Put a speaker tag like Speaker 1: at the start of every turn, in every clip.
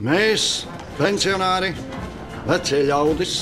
Speaker 1: Mēs, pensionāri, vecie ļaudis,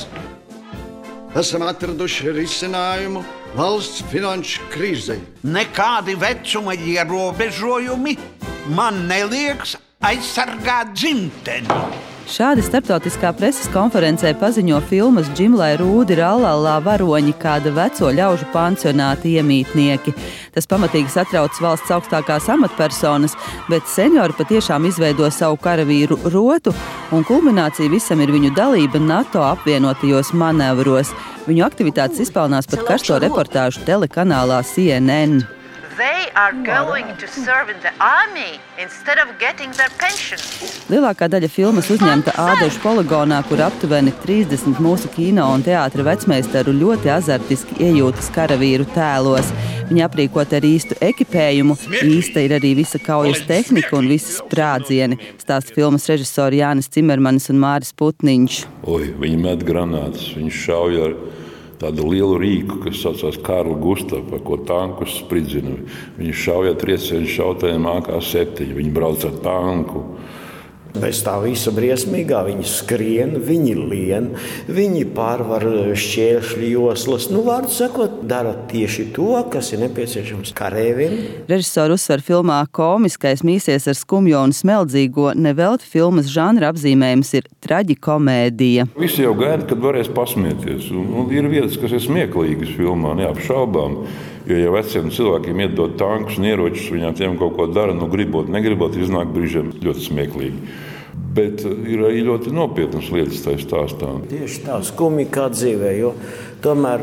Speaker 1: esam atraduši risinājumu valsts finanšu krīzei.
Speaker 2: Nekādi vecuma ierobežojumi man nelieks aizsargāt dzimteni.
Speaker 3: Šādi starptautiskā preses konferencē paziņo filmas Džimlai Rūdi Rallallā varoņi kāda veco ļaužu pansionāta iemītnieki. Tas pamatīgi satrauc valsts augstākās amatpersonas, bet seniori patiešām izveido savu karavīru rotu, un kulminācija visam ir viņu dalība NATO apvienotajos manevros. Viņu aktivitātes izpelnās pat karsto reportāžu telekanālā CNN.
Speaker 4: They are going to serve in the army instead of getting their pension.
Speaker 3: Lielākā daļa filmas uzņemta Ādešu poligonā, kur aptuveni 30 mūsu kino un teātra vecmeistaru ļoti azartiski iejūtas karavīru tēlos. Viņi aprīkot ar īstu ekipējumu, īsta ir arī visa kaujas tehnika un visas sprādzieni, stāsta filmas režisori Jānis Cimermanis un Māris Putniņš.
Speaker 5: Viņi met granātas, viņi šauj ar tādu lielu rīku, kas saucās Karla Gustava, ko tankus spridzina. Viņi šauja triecienu šautējiem AK-7, viņi brauc ar tanku.
Speaker 6: Bez tā visa briesmīgā viņi skrien, viņi lien, viņi pārvar šķēršļu joslas. Vārdu sakot, dara tieši to, kas ir nepieciešams karēvim.
Speaker 3: Režisori uzsver filmā komiskais mīsies ar skumjo un smeldzīgo, nevelti filmas žanra apzīmējums ir traģikomēdija.
Speaker 5: Visi jau gaida, kad varēs pasmieties. Un ir vietas, kas ir smieklīgas filmā, neapšaubām. Jo, ja veciem cilvēkiem iedod tankus un ieročus, viņām tiem kaut ko dara, gribot, negribot, iznāk brīžiem ļoti smieklīgi. Bet ir arī ļoti nopietnas lietas tajā stāstā.
Speaker 6: Tieši tā, skumji kā dzīvē, jo tomēr,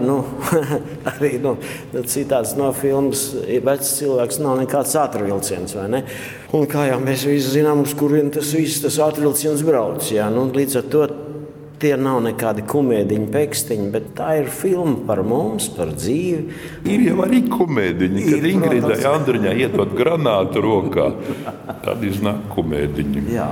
Speaker 6: arī citāds no filmas vecs cilvēks nav nekāds ātrvilciens, vai ne? Un kā jau mēs visi zinām, uz kurien tas ātrvilciens brauc, jā, līdz ar to tie nav nekādi kumēdiņi, pekstiņi, bet tā ir filma par mums, par dzīvi.
Speaker 5: Ir jau arī kumēdiņi, kad Ingridai Andriņai iedod granātu rokā. Tad iznāk kumēdiņi.
Speaker 6: Jā.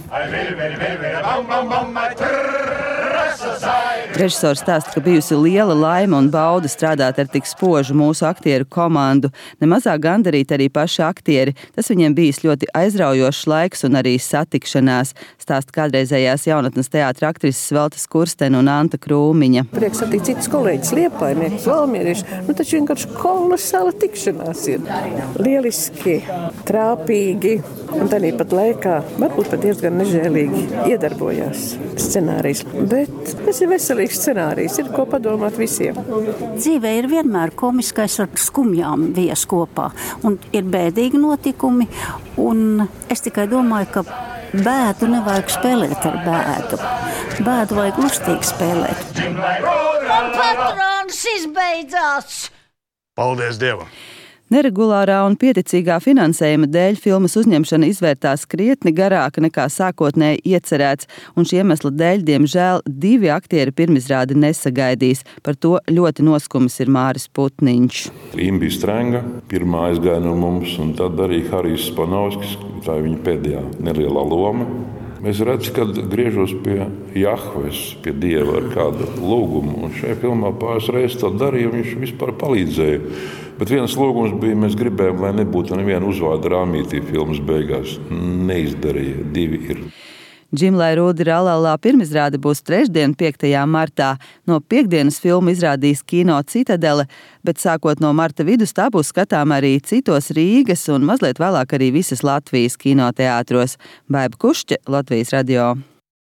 Speaker 3: Režisors stāsta, ka bijusi liela laime un bauda strādāt ar tik spožu mūsu aktieru komandu. Nemazāk gandarīti arī paši aktieri. Tas viņiem bijis ļoti aizraujošs laiks un arī satikšanās, stāsta kādreizējās jaunatnes teātra aktrises Veltes Kurstena un Anta Krūmiņa.
Speaker 7: Prieks satikt citus kolēģis, liepājnieks, valmierieši. Taču vienkārši kolosāla tikšanās ir. Lieliski, trāpīgi un tāpat laikā varbūt pat diezgan nežēlīgi iedarbojās scenārijs. Bet tas ir veselīgs scenārijs, ir ko padomāt visiem.
Speaker 8: Dzīvē ir vienmēr komiskais ar skumjām vies kopā. Un ir bēdīgi notikumi, un es tikai domāju, ka bēdu nevajag spēlēt ar bēdu. Bēdu vajag lustīgi spēlēt.
Speaker 9: Man patrons izbeidzās!
Speaker 1: Paldies Dievam!
Speaker 3: Neregulārā un pieticīgā finansējuma dēļ filmas uzņemšana izvērtās krietni garāka nekā sākotnēji iecerēts, un šī iemesla dēļ, diemžēl, 2 aktieri pirmizrādi nesagaidīs. Par to ļoti noskumis ir Māris Putniņš.
Speaker 5: Imbija Strenga pirmā aizgāja no mums, un tad arī Harijs Spanovskis, tā ir viņa pēdējā nelielā loma. Es redzu, kad griežos pie Jahves, pie Dieva ar kādu lūgumu, un šajā filmā pāris reizes to darīju, un viņš vispār palīdzēja. Bet viens lūgums bija, mēs gribējām, lai nebūtu neviena uzvārda rāmītī filmas beigās. Neizdarīja, 2 ir.
Speaker 3: Džimlai Rūdi Rallallā pirmizrāde būs trešdien, 5. martā. No piektdienas filmu izrādīs Kino Citadele, bet sākot no marta vidus tā būs skatām arī citos Rīgas un mazliet vēlāk arī visas Latvijas kinoteātros. Baiba Kušķe, Latvijas radio.